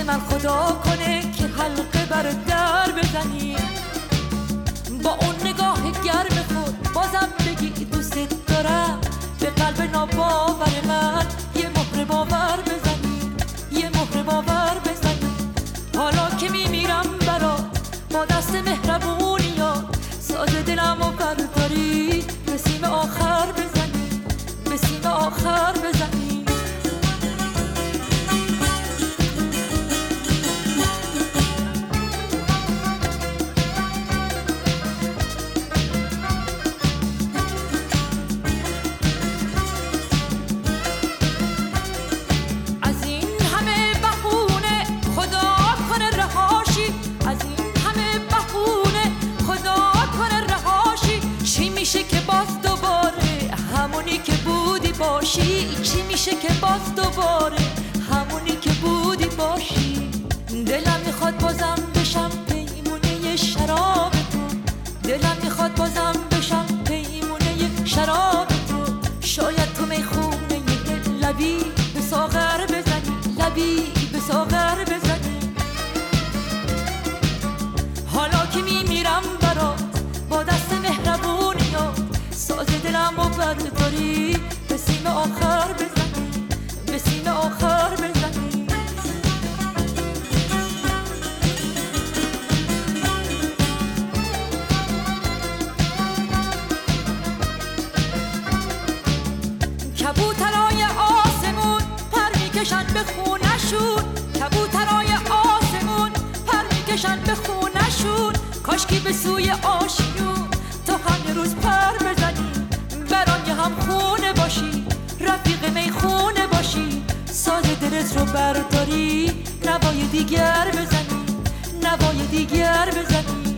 من خدا کنه که حلقه بر در بزنی، با اون نگاه گرم خود بازم بگی دوست دارم، به قلب ناباور من یه مهر باور بزنی، یه مهر باور بزنی. حالا که میمیرم برات با دست مهربونیات، ساز دلمو برداری به سیم آخر بزنی، به سیم آخر بزنی. باشی چی میشه که باز دوباره همونی که بودی باشی؟ دلم میخواد بازم بشم پیمونه شراب تو، دلم میخواد بازم بشم پیمونه شراب تو. شاید تو میخونه لبی به ساغر بزنی، لبی به ساغر بزنی. حالا که میمیرم برات با دست مهربونیات، ساز دلمو برداری به سیم آخر بزنی، به سیم آخر بزنی. کبوترای آسمون پر میکشن به خونشون، کبوترای آسمون پر میکشن به خونشون. کاشکی به سوی آشیون تو هم روز پر بزنی، بران یه هم خونه باشی، رفیق میخونه باشی. ساز دلت رو برداری نوای دیگر بزنی، نوای دیگر بزنی.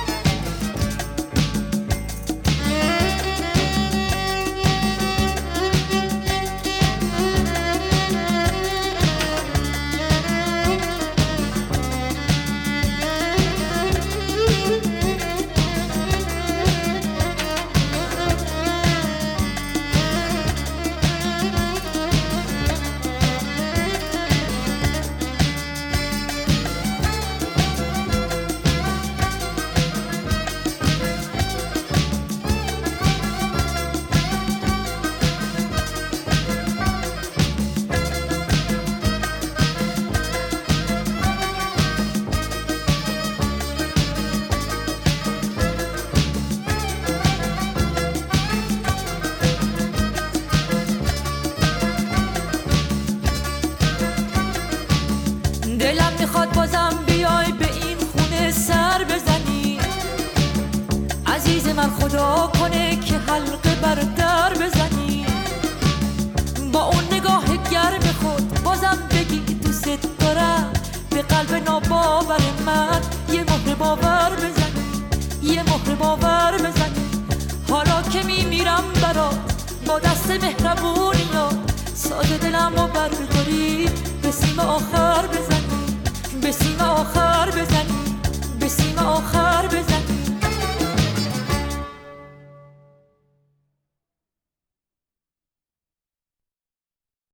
دلم میخواد بازم بیای به این خونه سر بزنی، عزیز من خدا کنه که حلقه بر در بزنی. با اون نگاه گرم خود بازم بگی دوست دارم، به قلب ناباور من یه مهر باور بزنی، یه مهر باور بزنی. حالا که میمیرم برات با دست مهربونیات، ساز دلمو بر